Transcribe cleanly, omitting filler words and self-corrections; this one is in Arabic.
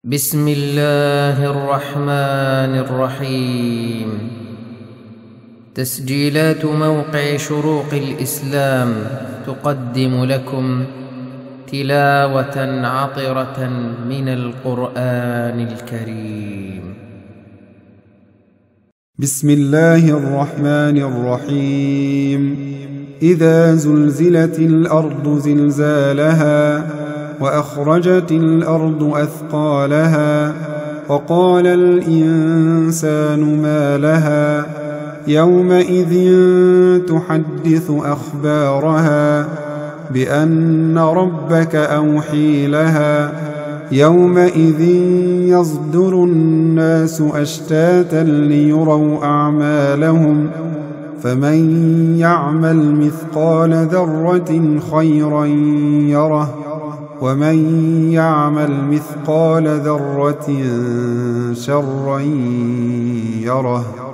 بسم الله الرحمن الرحيم. تسجيلات موقع شروق الإسلام تقدم لكم تلاوة عطرة من القرآن الكريم. بسم الله الرحمن الرحيم. إذا زلزلت الأرض زلزالها وأخرجت الأرض أثقالها وقال الإنسان ما لها يومئذ تحدث أخبارها بأن ربك أوحي لها يومئذ يصدر الناس أشتاتا ليروا أعمالهم فمن يعمل مثقال ذرة خيرا يره ومن يعمل مثقال ذرة شرا يره.